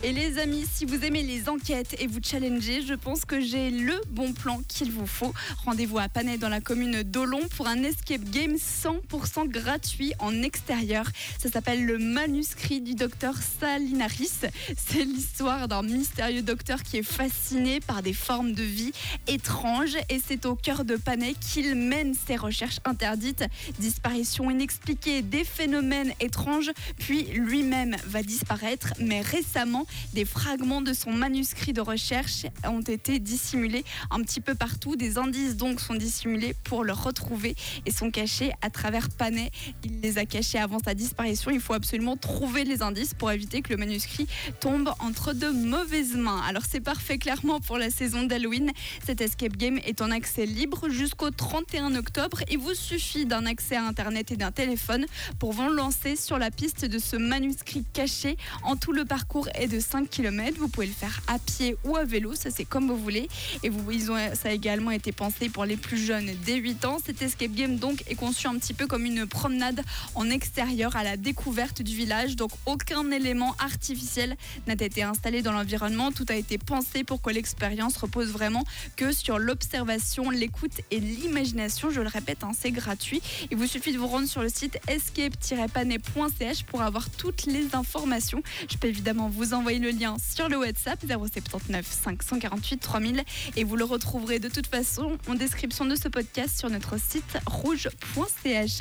Et les amis, si vous aimez les enquêtes et vous challenger, je pense que j'ai le bon plan qu'il vous faut. Rendez-vous à Panay dans la commune d'Olon pour un escape game 100% gratuit en extérieur. Ça s'appelle le manuscrit du docteur Salinaris. C'est l'histoire d'un mystérieux docteur qui est fasciné par des formes de vie étranges et c'est au cœur de Panay qu'il mène ses recherches interdites. Disparitions inexpliquées, des phénomènes étranges, puis lui-même va disparaître. Mais récemment, des fragments de son manuscrit de recherche ont été dissimulés un petit peu partout. Des indices donc sont dissimulés pour le retrouver et sont cachés à travers Panay. Il les a cachés avant sa disparition. Il faut absolument trouver les indices pour éviter que le manuscrit tombe entre de mauvaises mains. Alors c'est parfait clairement pour la saison d'Halloween. Cet escape game est en accès libre jusqu'au 31 octobre. Il vous suffit d'un accès à Internet et d'un téléphone pour vous lancer sur la piste de ce manuscrit caché. En tout, le parcours est de 5 km. Vous pouvez le faire à pied ou à vélo, ça c'est comme vous voulez. Et ça a également été pensé pour les plus jeunes dès 8 ans. Cet escape game donc est conçu un petit peu comme une promenade en extérieur à la découverte du village. Donc aucun élément artificiel n'a été installé dans l'environnement. Tout a été pensé pour que l'expérience repose vraiment que sur l'observation, l'écoute et l'imagination. Je le répète, c'est gratuit. Il vous suffit de vous rendre sur le site escape-panay.ch pour avoir toutes les informations. Je peux évidemment vous envoyer le lien sur le WhatsApp 079 548 3000 et vous le retrouverez de toute façon en description de ce podcast sur notre site rouge.ch.